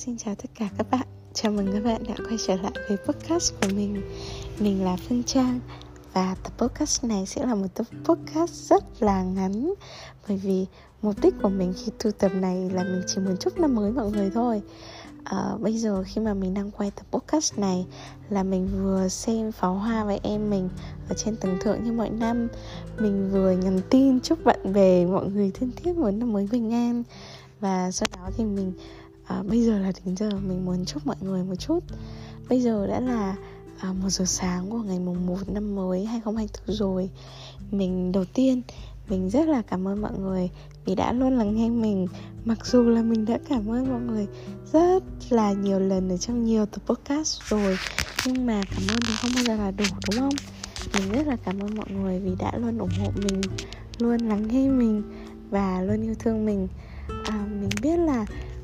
Xin chào tất cả các bạn. Chào mừng các bạn đã quay trở lại với podcast của mình. Mình là Phương Trang. Và tập podcast này sẽ là một tập podcast rất là ngắn, bởi vì mục đích của mình khi thu tập này là mình chỉ muốn chúc năm mới mọi người thôi. Bây giờ khi mà mình đang quay tập podcast này là mình vừa xem pháo hoa với em mình ở trên tầng thượng như mọi năm. Mình vừa nhắn tin chúc bạn bè mọi người thân thiết một năm mới bình an. Và sau đó thì mình bây giờ là đến giờ mình muốn chúc mọi người một chút. Bây giờ đã là 1 giờ sáng của ngày mùng 1 năm mới 2024 rồi. Đầu tiên mình rất là cảm ơn mọi người vì đã luôn lắng nghe mình. Mặc dù là mình đã cảm ơn mọi người rất là nhiều lần ở trong nhiều tập podcast rồi, nhưng mà cảm ơn thì không bao giờ là đủ, đúng không? Mình rất là cảm ơn mọi người vì đã luôn ủng hộ mình, luôn lắng nghe mình và luôn yêu thương mình. Mình biết là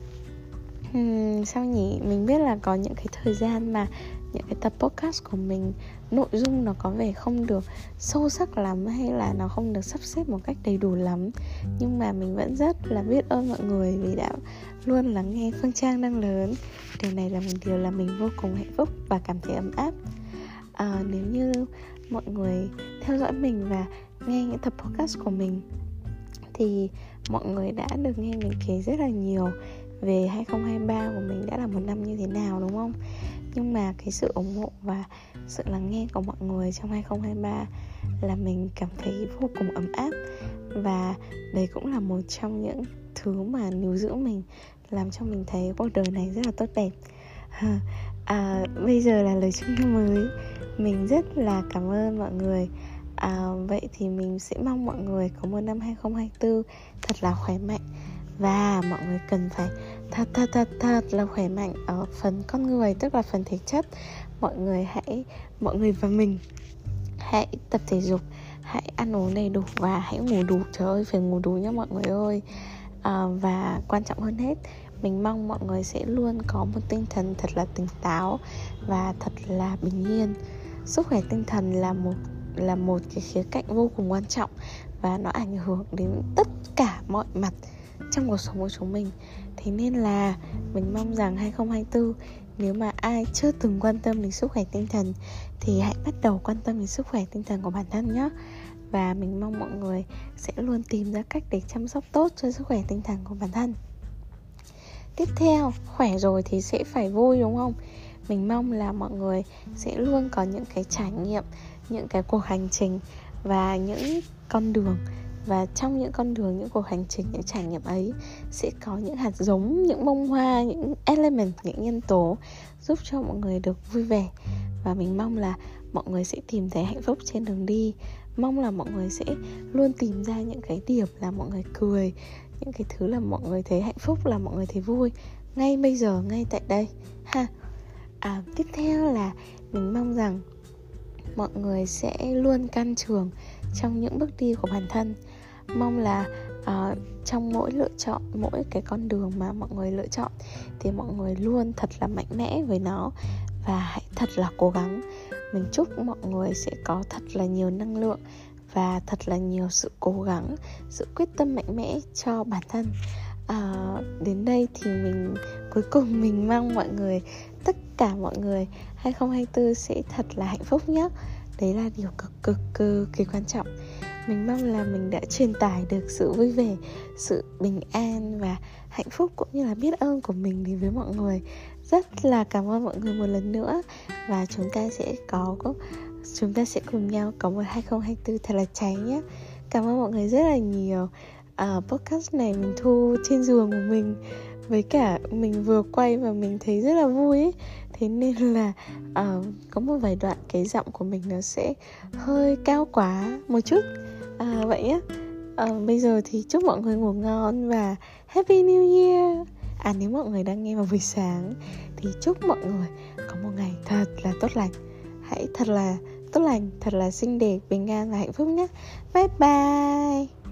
mình biết là có những cái thời gian mà những cái tập podcast của mình nội dung nó có vẻ không được sâu sắc lắm, hay là nó không được sắp xếp một cách đầy đủ lắm. Nhưng mà mình vẫn rất là biết ơn mọi người vì đã luôn lắng nghe Phương Trang đang lớn. Điều này là một điều là mình vô cùng hạnh phúc và cảm thấy ấm áp. Nếu như mọi người theo dõi mình và nghe những tập podcast của mình thì mọi người đã được nghe mình kể rất là nhiều về 2023 của mình đã là một năm như thế nào, đúng không? Nhưng mà cái sự ủng hộ và sự lắng nghe của mọi người trong 2023 là mình cảm thấy vô cùng ấm áp. Và đấy cũng là một trong những thứ mà níu giữ mình, làm cho mình thấy cuộc đời này rất là tốt đẹp. Bây giờ là lời chúc năm mới. Mình rất là cảm ơn mọi người. Vậy thì mình sẽ mong mọi người có một năm 2024 thật là khỏe mạnh. Và mọi người cần phải thật là khỏe mạnh ở phần con người, tức là phần thể chất. Mọi người và mình hãy tập thể dục, hãy ăn uống đầy đủ và hãy ngủ đủ. Trời ơi, phải ngủ đủ nhá mọi người ơi. Và quan trọng hơn hết, mình mong mọi người sẽ luôn có một tinh thần thật là tỉnh táo và thật là bình yên. Sức khỏe tinh thần là một cái khía cạnh vô cùng quan trọng, và nó ảnh hưởng đến tất cả mọi mặt trong cuộc sống của chúng mình. Thế nên là mình mong rằng 2024, nếu mà ai chưa từng quan tâm đến sức khỏe tinh thần thì hãy bắt đầu quan tâm đến sức khỏe tinh thần của bản thân nhé. Và mình mong mọi người sẽ luôn tìm ra cách để chăm sóc tốt cho sức khỏe tinh thần của bản thân. Tiếp theo, khỏe rồi thì sẽ phải vui, đúng không? Mình mong là mọi người sẽ luôn có những cái trải nghiệm, những cái cuộc hành trình và những con đường. Và trong những con đường, những cuộc hành trình, những trải nghiệm ấy sẽ có những hạt giống, những bông hoa, những element, những nhân tố giúp cho mọi người được vui vẻ. Và mình mong là mọi người sẽ tìm thấy hạnh phúc trên đường đi. Mong là mọi người sẽ luôn tìm ra những cái điểm là mọi người cười, những cái thứ là mọi người thấy hạnh phúc, là mọi người thấy vui ngay bây giờ, ngay tại đây tiếp theo là mình mong rằng mọi người sẽ luôn can trường trong những bước đi của bản thân. Mong là trong mỗi lựa chọn, mỗi cái con đường mà mọi người lựa chọn thì mọi người luôn thật là mạnh mẽ với nó và hãy thật là cố gắng. Mình chúc mọi người sẽ có thật là nhiều năng lượng và thật là nhiều sự cố gắng, sự quyết tâm mạnh mẽ cho bản thân. Đến đây thì cuối cùng mình mong mọi người, tất cả mọi người 2024 sẽ thật là hạnh phúc nhé. Đấy là điều cực kỳ quan trọng. Mình mong là mình đã truyền tải được sự vui vẻ, sự bình an và hạnh phúc cũng như là biết ơn của mình đến với mọi người. Rất là cảm ơn mọi người một lần nữa. Và chúng ta sẽ cùng nhau có một 2024 thật là cháy nhé. Cảm ơn mọi người rất là nhiều. Podcast này mình thu trên giường của mình, với cả mình vừa quay và mình thấy rất là vui ấy. Thế nên là có một vài đoạn cái giọng của mình nó sẽ hơi cao quá một chút. Vậy nhá. Bây giờ thì chúc mọi người ngủ ngon và Happy New Year. Nếu mọi người đang nghe vào buổi sáng thì chúc mọi người có một ngày thật là tốt lành. Hãy thật là tốt lành, thật là xinh đẹp, bình an và hạnh phúc nhé. Bye bye.